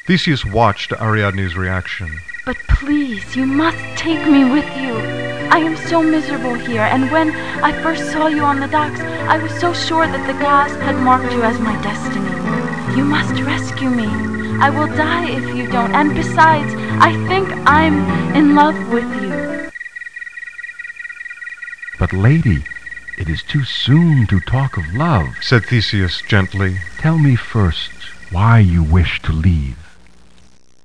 Theseus watched Ariadne's reaction. But please, you must take me with you. I am so miserable here, and when I first saw you on the docks, I was so sure that the gods had marked you as my destiny. You must rescue me. I will die if you don't, and besides, I think I'm in love with you. But lady, it is too soon to talk of love, said Theseus gently. Tell me first why you wish to leave.